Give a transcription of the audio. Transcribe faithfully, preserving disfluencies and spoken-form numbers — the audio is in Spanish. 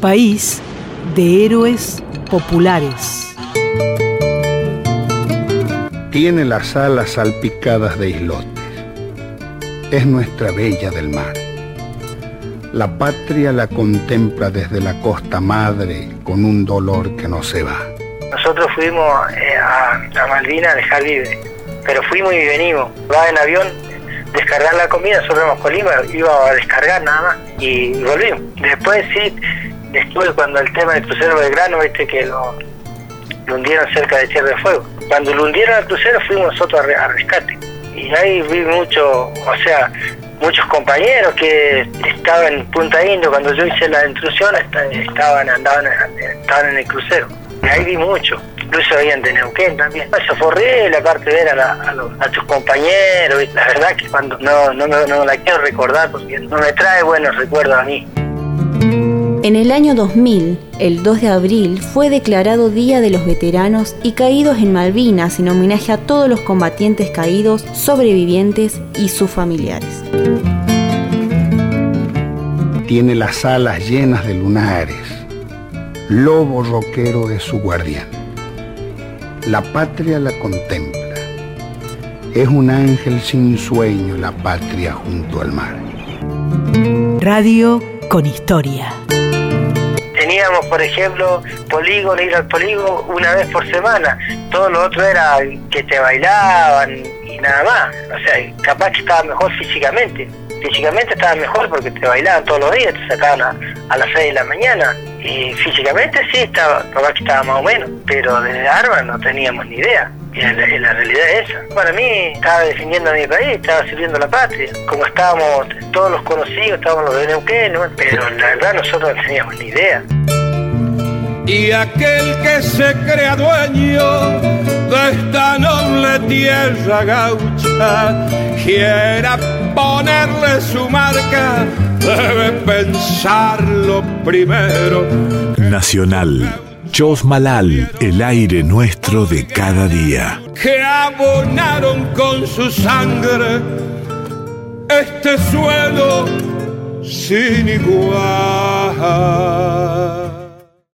País de héroes populares. Tiene las alas salpicadas de islotes. Es nuestra bella del mar. La patria la contempla desde la costa madre con un dolor que no se va. Nosotros fuimos eh, a, a Malvinas a dejar libre, pero fuimos y venimos. Va en avión, descargar la comida, nosotros éramos Colima, iba a descargar nada más y volvimos. Después sí, después cuando el tema del crucero Belgrano, viste que lo, lo hundieron cerca de Tierra del Fuego. Cuando lo hundieron al crucero fuimos nosotros a, re, a rescate. Y ahí vi mucho, o sea, muchos compañeros que estaban en Punta Indio cuando yo hice la intrusión, estaban, andaban, estaban en el crucero. Y ahí vi mucho, incluso habían de Neuquén también. Eso fue horrible, aparte de ver a, la, a, los, a tus compañeros, y la verdad que cuando no, no, no, no la quiero recordar porque no me trae buenos recuerdos a mí. En el año dos mil, el dos de abril, fue declarado Día de los Veteranos y Caídos en Malvinas en homenaje a todos los combatientes caídos, sobrevivientes y sus familiares. Tiene las alas llenas de lunares. Lobo roquero es su guardián. La patria la contempla. Es un ángel sin sueño la patria junto al mar. Radio con historia. Teníamos, por ejemplo, polígono, ir al polígono una vez por semana. Todo lo otro era que te bailaban y nada más. O sea, capaz que estaba mejor físicamente. Físicamente estaba mejor porque te bailaban todos los días, te sacaban a, a las seis de la mañana. Y físicamente sí, estaba, capaz que estaba más o menos. Pero de armas no teníamos ni idea. Y la, la realidad es esa. Para mí, estaba defendiendo a mi país, estaba sirviendo a la patria. Como estábamos todos los conocidos, estábamos los de Neuquén, ¿no? Pero la verdad nosotros no teníamos ni idea. Y aquel que se crea dueño de esta noble tierra gaucha, quiera ponerle su marca, debe pensarlo primero. Nacional. Chosmalal, el aire nuestro de cada día. Que abonaron con su sangre este suelo sin igual.